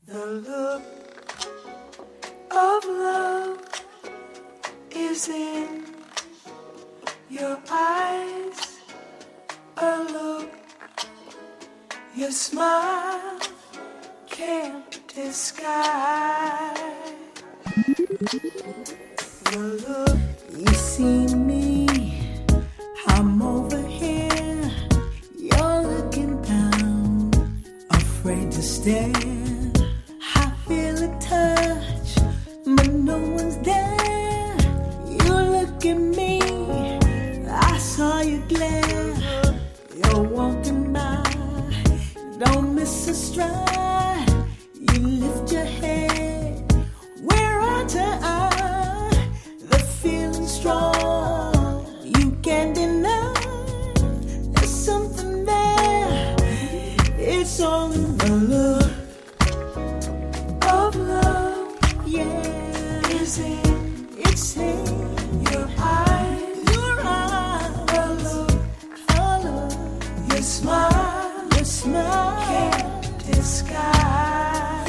The look of love is in your eyes. A look your smile can't disguise. The look you see me, I'm over here. You're looking down, afraid to stare. I feel a touch, but no one's there. You look at me, I saw you glare. You're walking by, don't miss a stride. You lift your head, we're eye to eye. The feeling's strong, you can't deny. There's something there, it's all in the look of love. Yeah, it's in your eyes. Your eyes, a look, your smile can't disguise.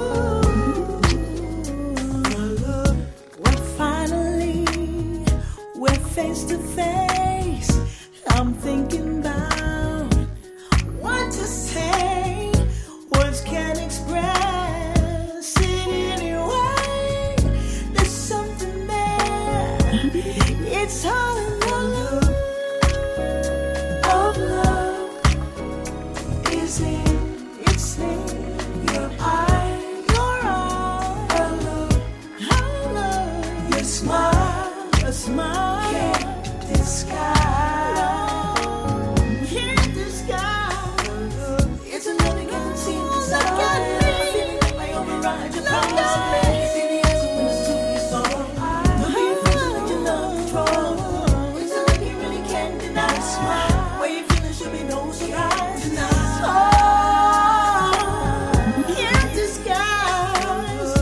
The look, well, finally we're face to face. I'm thinking about what to say. Words can't express it anyway. There's something there, it's all in the look of love. It's in your eyes. Your eyes, a look, your smile can't disguise. Can't disguise. It's a love you can't see inside. Feeling like my override your promise. See the answer when it's to your soul. The way you feel like you love control. It's a look you really can't deny. Smile, where you feeling should be no surprise. Oh, can't disguise.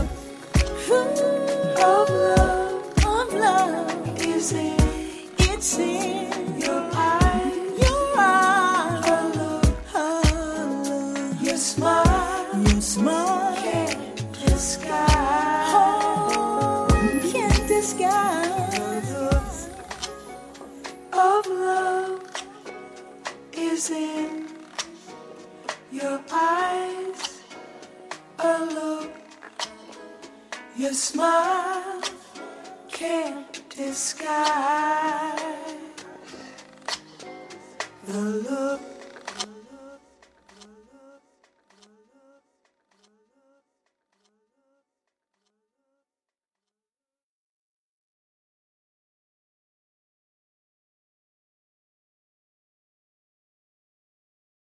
Of love is in. It's in your eyes. Your eyes, a look, your smile can't disguise. Oh, can't disguise. Of love is in your eyes. A look, your smile can't disguise. The look